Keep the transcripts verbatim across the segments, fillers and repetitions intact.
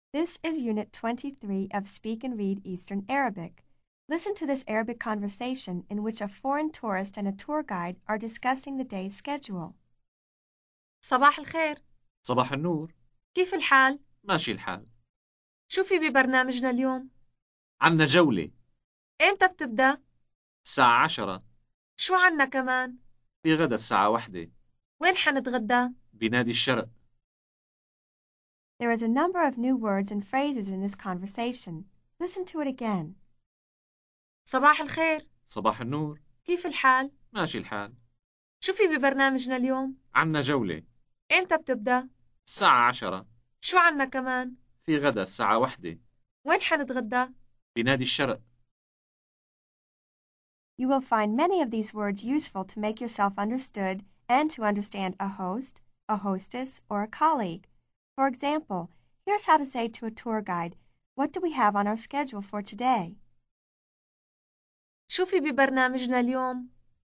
This is Unit twenty-three of Speak and Read Eastern Arabic. Listen to this Arabic conversation in which a foreign tourist and a tour guide are discussing the day's schedule. صباح الخير. صباح النور. كيف الحال؟ ماشي الحال. شو في ببرنامجنا اليوم؟ عنا جولة. إمتى بتبدأ؟ الساعة عشرة. شو عنا كمان؟ في غدا الساعة واحدة. وين حنتغدى؟ بنادي الشرق. There is a number of new words and phrases in this conversation. Listen to it again. صباح الخير. صباح النور. كيف الحال؟ ماشي الحال. شو في ببرنامجنا اليوم؟ عنا جولة. إمتى بتبدأ؟ الساعة عشرة. شو عنا كمان؟ في غدا الساعة واحدة. وين حنتغدى؟ بنادي الشرق. You will find many of these words useful to make yourself understood and to understand a host, a hostess, or a colleague. For example, here's how to say to a tour guide, "What do we have on our schedule for today?" شو في ببرنامجنا اليوم؟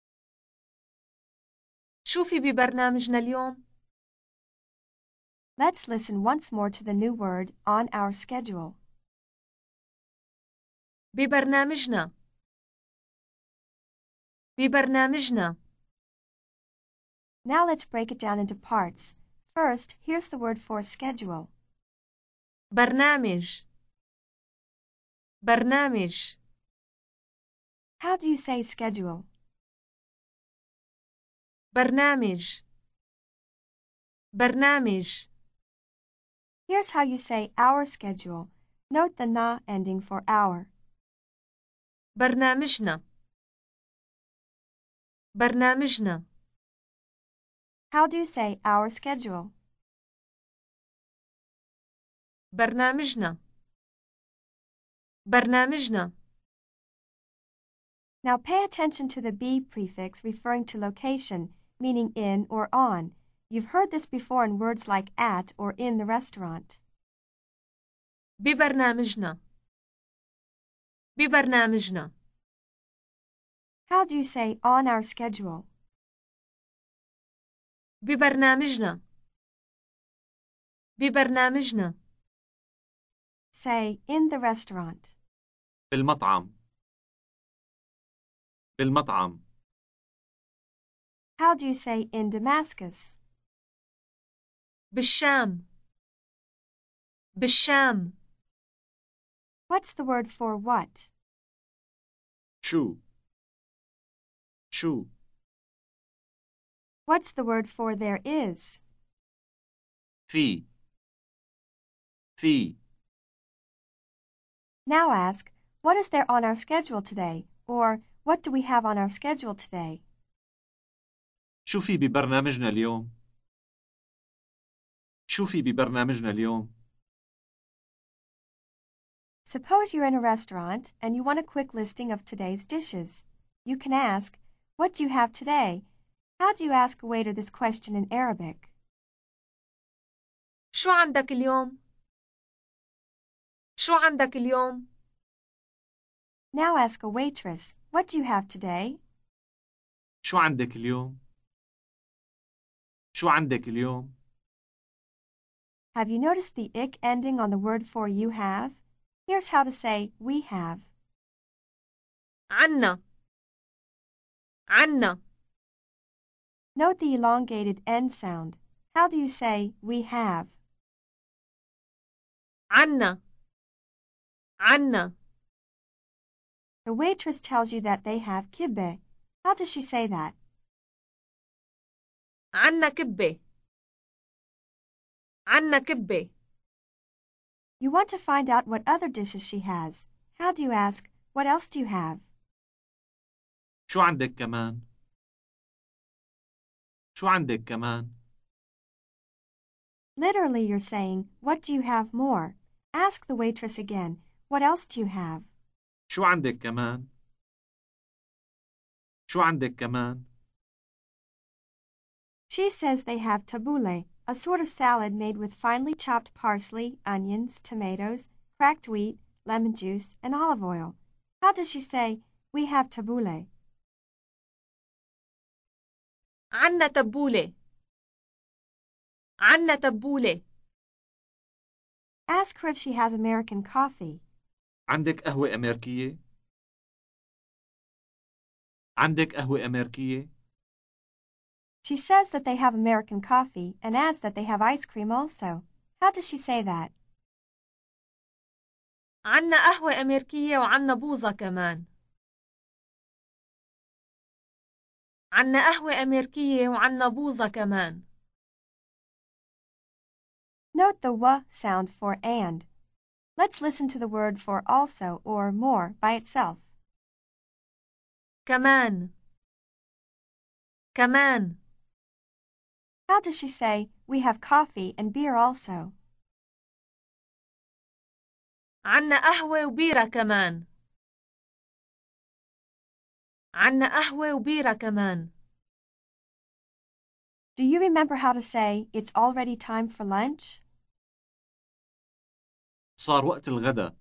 شو في ببرنامجنا اليوم؟ Let's listen once more to the new word on our schedule. ببرنامجنا ببرنامجنا Now let's break it down into parts. First, here's the word for schedule. برنامج برنامج How do you say schedule? برنامج برنامج Here's how you say our schedule. Note the na ending for our. برنامجنا برنامجنا How do you say our schedule? برنامجنا برنامجنا Now pay attention to the be prefix referring to location, meaning in or on. You've heard this before in words like at or in the restaurant. ببرنامجنا ببرنامجنا How do you say on our schedule? ببرنامجنا ببرنامجنا Say in the restaurant. بالمطعم. بالمطعم. How do you say in Damascus? بالشام بالشام What's the word for what? شو. شو. What's the word for there is? في. في. Now ask, what is there on our schedule today? Or, what do we have on our schedule today? شو في ببرنامجنا اليوم؟ شو في ببرنامجنا اليوم؟ Suppose you're in a restaurant and you want a quick listing of today's dishes. You can ask, what do you have today? How do you ask a waiter this question in Arabic? شو عندك اليوم؟ شو عندك اليوم؟ Now ask a waitress, what do you have today? شو عندك اليوم؟ شو عندك اليوم؟ Have you noticed the ik ending on the word for you have? Here's how to say we have. عنا عنا Note the elongated n sound. How do you say we have? عنا عنا The waitress tells you that they have kibbe. How does she say that? عنا كبة عنا كبة You want to find out what other dishes she has. How do you ask, what else do you have? شو عندك كمان؟ شو عندك كمان؟ Literally, you're saying, what do you have more? Ask the waitress again, what else do you have? شو عندك كمان؟ شو عندك كمان؟ She says they have tabbouleh, a sort of salad made with finely chopped parsley, onions, tomatoes, cracked wheat, lemon juice, and olive oil. How does she say, we have tabbouleh? عنا تبولة عنا تبولة Ask her if she has American coffee. عندك قهوة أمريكية؟ عندك قهوة أمريكية؟ She says that they have American coffee and adds that they have ice cream also. How does she say that? عنا قهوة أمريكية وعنا بوظة كمان. عنا قهوة أمريكية وعنا بوظة كمان. Note the w sound for and. Let's listen to the word for also or more by itself. كمان. كمان. How does she say, we have coffee and beer also? عنا قهوة وبيرة كمان. عنا قهوة وبيرة كمان. Do you remember how to say, it's already time for lunch? صار وقت الغداء.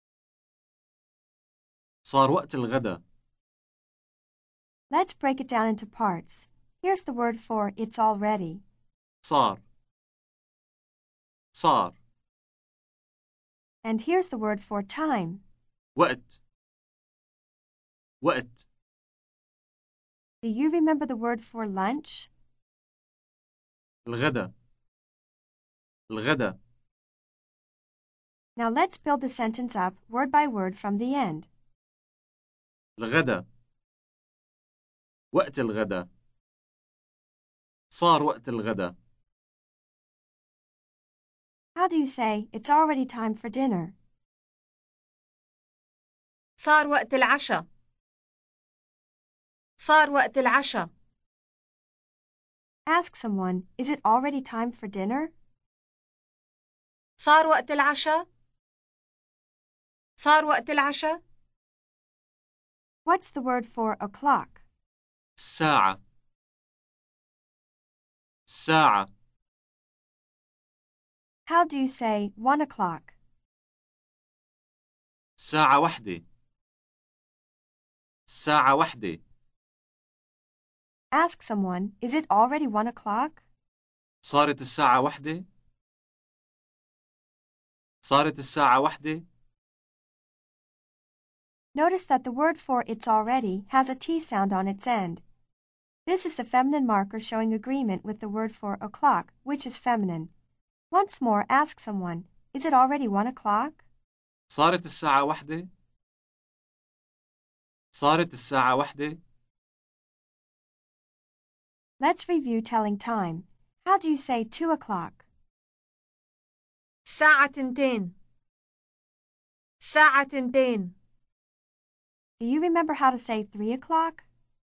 صار وقت الغداء. Let's break it down into parts. Here's the word for it's already. صار. صار. And here's the word for time. وقت. وقت. Do you remember the word for lunch? الغداء. الغداء. Now let's build the sentence up word by word from the end. الغداء. وقت الغداء. صار وقت الغداء. How do you say, it's already time for dinner? صار وقت العشاء. صار وقت العشاء. Ask someone, is it already time for dinner? صار وقت العشاء. صار وقت العشاء. What's the word for o'clock? ساعة. ساعة. How do you say one o'clock? ساعة واحدة. ساعة واحدة. Ask someone, is it already one o'clock? صارت الساعة واحدة. صارت الساعة واحدة. Notice that the word for it's already has a T sound on its end. This is the feminine marker showing agreement with the word for o'clock, which is feminine. Once more, ask someone, is it already one o'clock? صارت الساعة واحدة. صارت الساعة واحدة. Let's review telling time. How do you say two o'clock? ساعة تنتين. ساعة تنتين. Do you remember how to say three o'clock?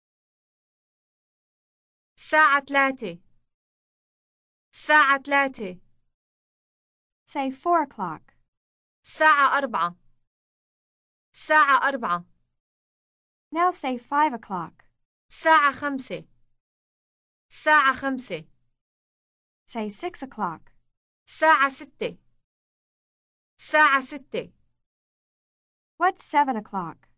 ساعة ثلاثة. ساعة ثلاثة. Say four o'clock. ساعة أربعة. ساعة أربعة. Now say five o'clock. ساعة خمسة. ساعة خمسة. Say six o'clock. ساعة ستة. ساعة ستة. What's seven o'clock?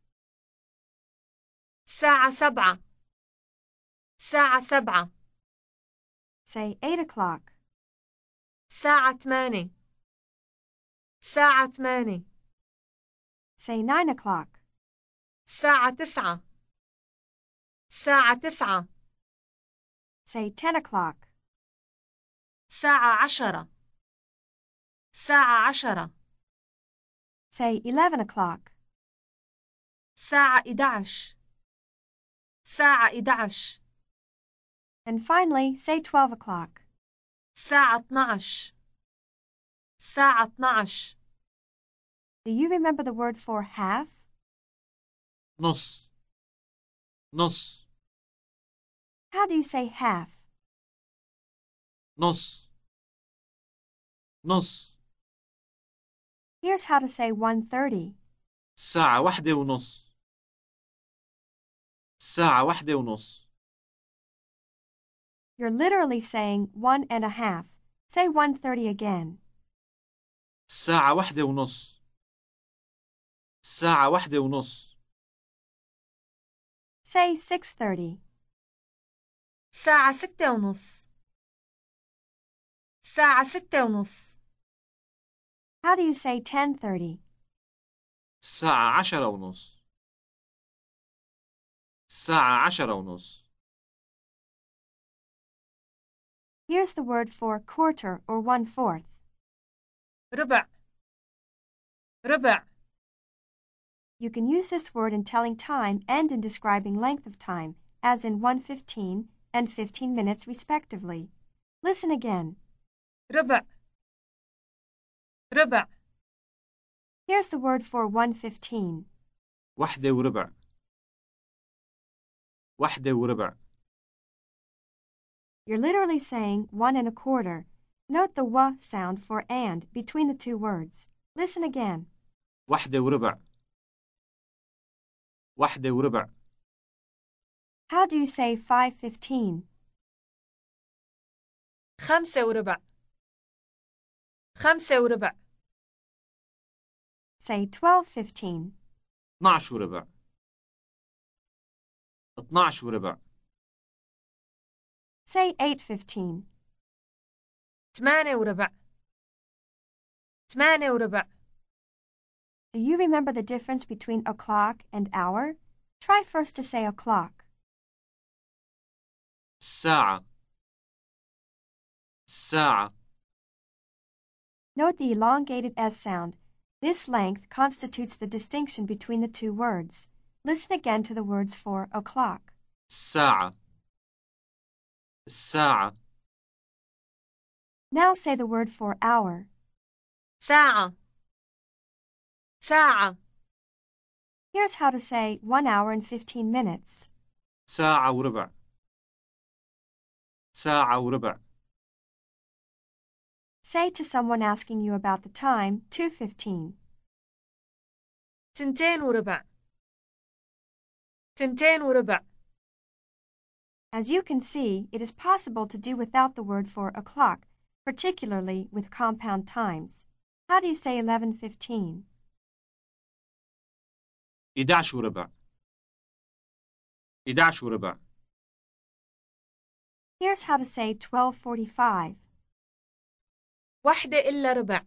ساعة سبعة. ساعة سبعة. Say eight o'clock. ساعة ثمانية. ساعة ثمانية. Say nine o'clock. ساعة تسعة. ساعة تسعة. Say ten o'clock. ساعة عشرة. ساعة عشرة. Say eleven o'clock. ساعة إدعش. ساعة إدعش. And finally, say twelve o'clock. ساعة اثنعش. ساعة اثنعش. Do you remember the word for half? نص. نص. How do you say half? نص. نص. Here's how to say one thirty. الساعة واحدة ونص. الساعة واحدة ونص. You're literally saying one and a half. Say one thirty again. الساعة واحدة ونص. الساعة واحدة ونص. Say six thirty. ساعة ستة ونص. ساعة ستة ونص. How do you say ten thirty? الساعة عشرة ونص. الساعة عشرة ونص. Here's the word for quarter or one-fourth. ربع ربع You can use this word in telling time and in describing length of time, as in one fifteen and fifteen minutes respectively. Listen again. ربع ربع Here's the word for one fifteen. واحدة وربع. واحدة وربع. You're literally saying one and a quarter. Note the w sound for and between the two words. Listen again. واحدة وربع. واحدة وربع. How do you say five fifteen? خمسة وربع خمسة وربع Say twelve fifteen. اثناعش وربع. اثناعش وربع. Say eight fifteen. ثمانية وربع ثمانية وربع Do you remember the difference between o'clock and hour? Try first to say o'clock. الساعة. الساعة. Note the elongated S sound. This length constitutes the distinction between the two words. Listen again to the words for o'clock. الساعة. الساعة. Now say the word for hour. ساعة ساعة Here's how to say one hour and fifteen minutes. ساعة وربع. ساعة وربع. Say to someone asking you about the time, two fifteen. تنتين وربع تنتين وربع As you can see, it is possible to do without the word for o'clock, particularly with compound times. How do you say eleven fifteen? إحداعش وربع. إحداعش وربع. Here's how to say twelve forty-five. واحدة إلا ربع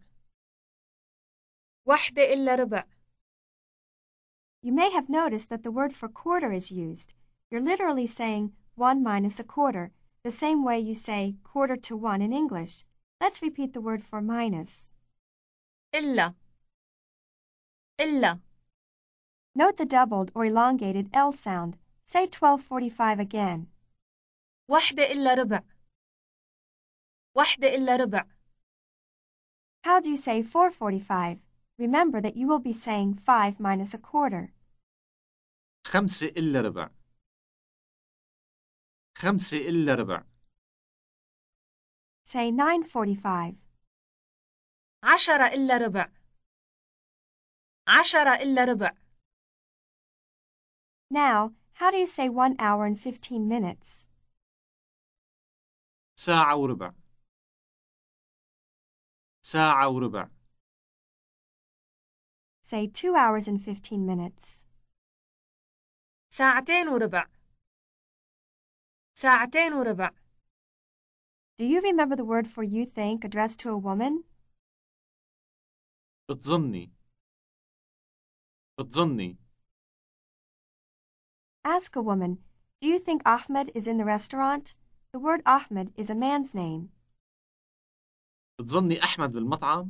واحدة إلا ربع You may have noticed that the word for quarter is used. You're literally saying one minus a quarter, the same way you say quarter to one in English. Let's repeat the word for minus. إلا إلا Note the doubled or elongated L sound. Say twelve forty-five again. واحدة إلا ربع واحدة إلا ربع How do you say four forty-five? Remember that you will be saying five minus a quarter. خمسة إلا ربع. خمسة إلا ربع. Say nine forty-five. عشرة إلا ربع عشرة إلا ربع Now, how do you say one hour and fifteen minutes? ساعة وربع. ساعة وربع. Say two hours and fifteen minutes. ساعتين وربع ساعتين وربع Do you remember the word for you think addressed to a woman? بتظني. بتظني. Ask a woman, do you think Ahmed is in the restaurant? The word Ahmed is a man's name. بتظني أحمد بالمطعم؟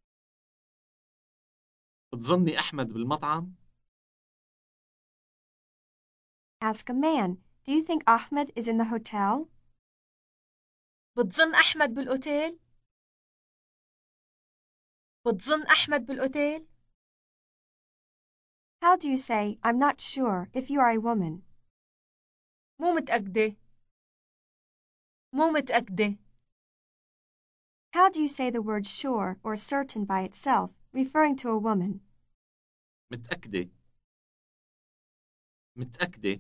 بتظني أحمد بالمطعم؟ Ask a man, do you think Ahmed is in the hotel? بتظن أحمد بالأوتيل؟ بتظن أحمد بالأوتيل؟ How do you say, I'm not sure, if you are a woman? مو متأكدة مو متأكدة How do you say the word sure or certain by itself, referring to a woman? متأكدة. متأكدة.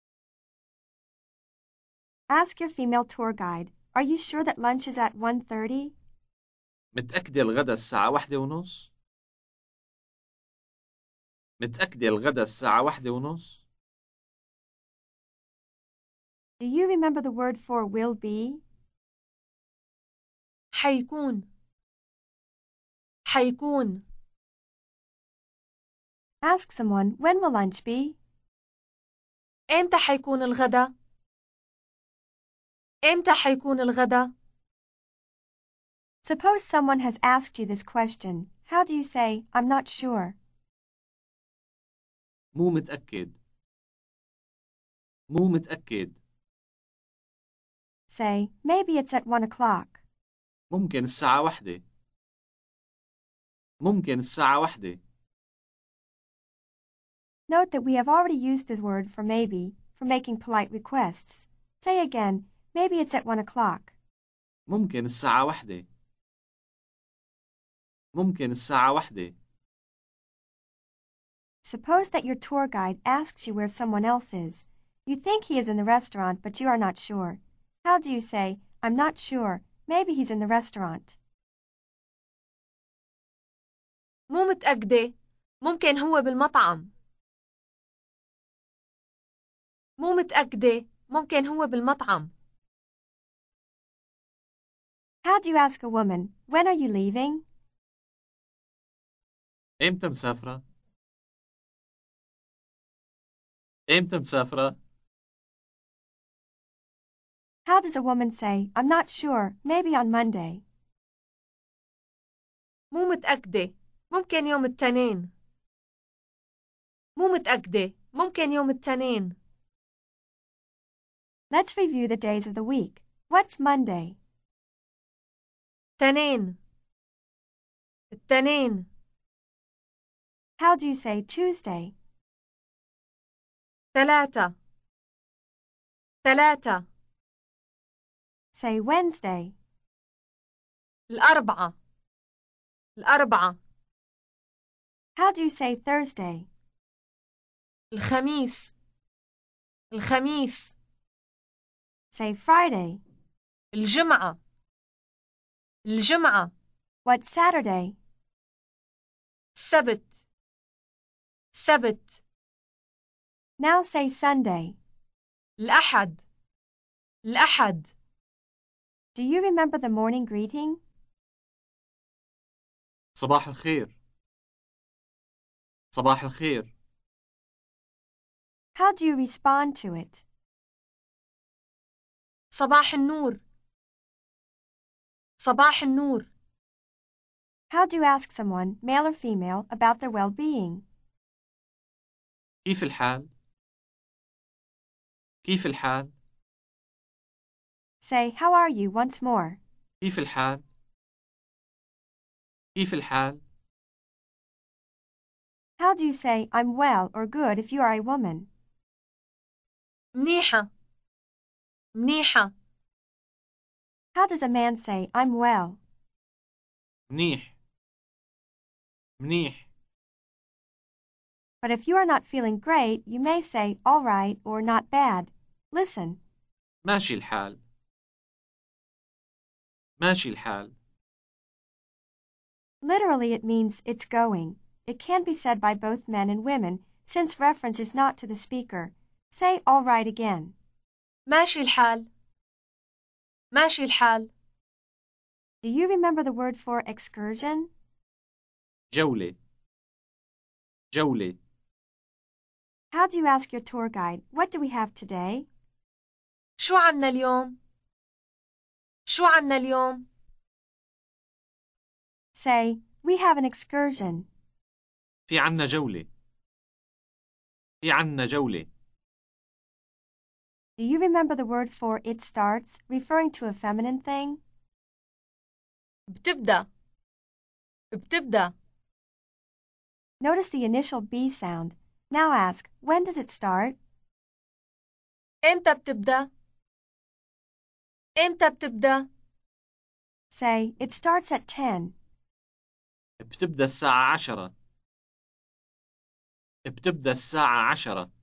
Ask your female tour guide, are you sure that lunch is at one thirty? متأكدة الغدا الساعة واحدة ونص؟ متأكدة الغدا الساعة واحدة ونص؟ Do you remember the word for will be? حيكون حيكون. Ask someone, when will lunch be? إمتى حيكون الغدا؟ إمتى حيكون الغدا؟ Suppose someone has asked you this question. How do you say, I'm not sure? مو متأكد. مو متأكد. Say, maybe it's at one o'clock. ممكن الساعة واحدة. ممكن الساعة واحدة. Note that we have already used the word for maybe for making polite requests. Say again, maybe it's at one o'clock. ممكن الساعة واحدة. ممكن الساعة واحدة. Suppose that your tour guide asks you where someone else is. You think he is in the restaurant, but you are not sure. How do you say, I'm not sure, maybe he's in the restaurant? مو متأكدة. ممكن هو بالمطعم. مو متأكدة. ممكن هو بالمطعم. How do you ask a woman, when are you leaving? إمتى مسافرة؟ إمتى مسافرة؟ How does a woman say, I'm not sure, maybe on Monday? مو متأكدة. ممكن يوم التنين. مو متأكدة. ممكن يوم التنين. Let's review the days of the week. What's Monday? تنين. التنين. How do you say Tuesday? ثلاثة. ثلاثة. Say Wednesday. الأربعة. الأربعة. How do you say Thursday? الخميس. الخميس. Say Friday. الجمعة. الجمعة. What's Saturday? السبت. السبت. Now say Sunday. الأحد. الأحد. Do you remember the morning greeting? صباح الخير. صباح الخير. How do you respond to it? صباح النور. صباح النور. How do you ask someone, male or female, about their well-being? كيف الحال؟ كيف الحال؟ Say, how are you once more. كيف الحال؟ كيف الحال؟ How do you say, I'm well or good if you are a woman? منيحة. منيحة. How does a man say, I'm well? منيح. منيح. But if you are not feeling great, you may say, all right or not bad. Listen. ماشي الحال. ماشي الحال. Literally, it means it's going. It can be said by both men and women, since reference is not to the speaker. Say all right again. ماشي الحال. ماشي الحال. Do you remember the word for excursion? جولة. جولة. How do you ask your tour guide, what do we have today? شو عنا اليوم؟ شو عنا اليوم؟ Say, we have an excursion. في عنا جولة. في عنا جولة. Do you remember the word for it starts, referring to a feminine thing? بتبدأ. بتبدأ. Notice the initial B sound. Now ask, when does it start? إمتى بتبدأ؟ إمتى بتبدأ؟ Say, it starts at ten. بتبدأ الساعة عشرة. بتبدأ الساعة عشرة.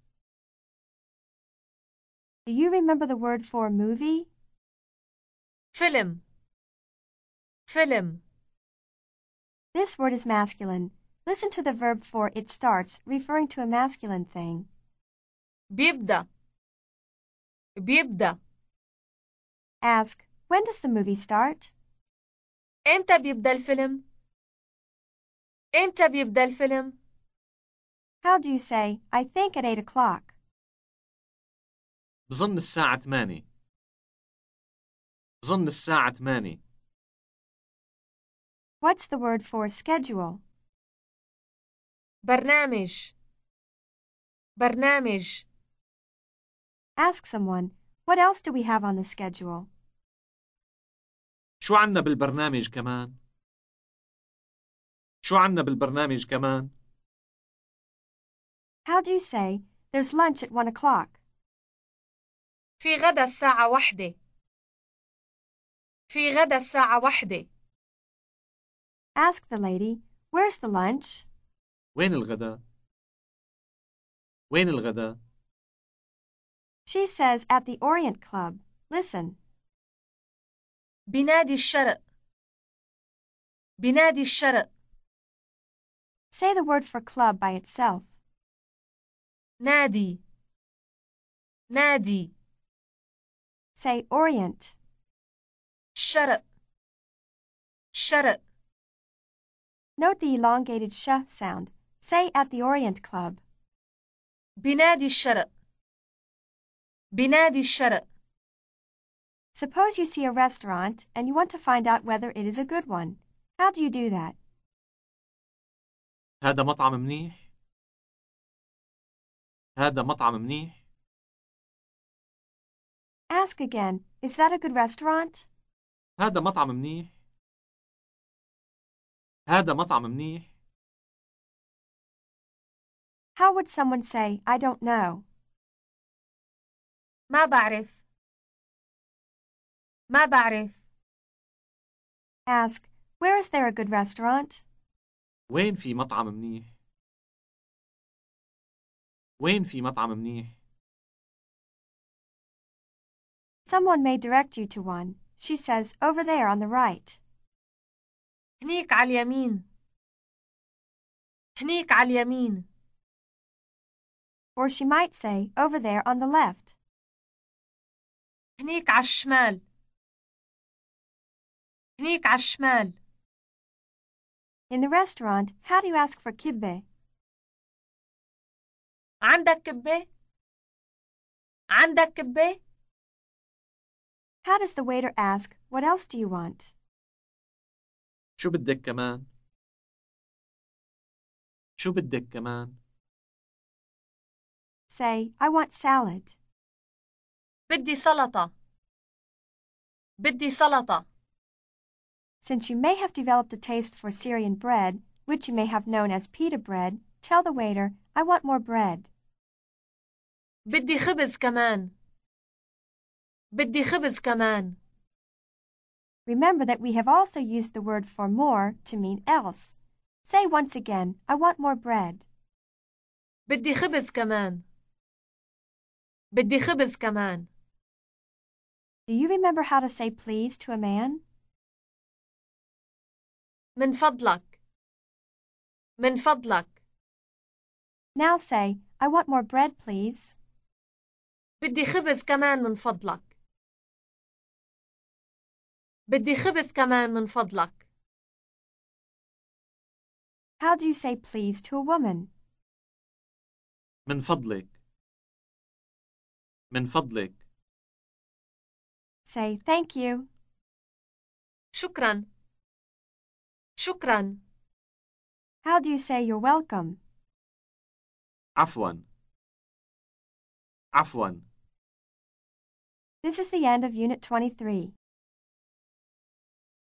Do you remember the word for movie? فيلم. فيلم. This word is masculine. Listen to the verb for it starts, referring to a masculine thing. بيبدأ. بيبدأ. Ask, when does the movie start? إمتى بيبدأ الفيلم؟ إمتى بيبدأ الفيلم؟ How do you say, I think at eight o'clock? بظن الساعة ثمانية. بظن الساعة ثمانية. What's the word for schedule? برنامج. برنامج. Ask someone, what else do we have on the schedule? شو عنا بالبرنامج كمان؟ شو عنا بالبرنامج كمان؟ How do you say, there's lunch at one o'clock? في غدا الساعة واحدة. في غدا الساعة واحدة. Ask the lady, where's the lunch? وين الغداء؟ وين الغداء؟ She says at the Orient Club. Listen. بنادي الشرق. بنادي الشرق. Say the word for club by itself. نادي. نادي. Say Orient. الشرق. الشرق. Note the elongated sh sound. Say at the Orient Club. بنادي الشرق. بنادي الشرق. Suppose you see a restaurant and you want to find out whether it is a good one. How do you do that? هذا مطعم منيح. هذا مطعم منيح. Ask again, is that a good restaurant? هذا مطعم منيح. هذا مطعم منيح. How would someone say, I don't know? ما بعرف. ما بعرف. Ask, where is there a good restaurant? وين في مطعم منيح؟ وين في مطعم منيح؟ Someone may direct you to one. She says, over there on the right. هنيك على اليمين. هنيك على اليمين. Or she might say, over there on the left. هنيك على الشمال. هنيك على الشمال. In the restaurant, how do you ask for kibbe? عندك كبة؟ عندك كبة؟ How does the waiter ask, what else do you want? شو بدك كمان؟ شو بدك كمان؟ Say, I want salad. بدي سلطة. بدي سلطة. Since you may have developed a taste for Syrian bread, which you may have known as pita bread, tell the waiter, I want more bread. بدي خبز كمان. بدي خبز كمان. Remember that we have also used the word for more to mean else. Say once again, I want more bread. بدي خبز كمان. بدي خبز كمان. Do you remember how to say please to a man? من فضلك. من فضلك. Now say, I want more bread, please. بدي خبز كمان من فضلك. بدي خبز كمان من فضلك. How do you say please to a woman? من فضلك. من فضلك. Say thank you. شكرا. شكرا. How do you say you're welcome? عفوا. عفوا. This is the end of Unit twenty-three.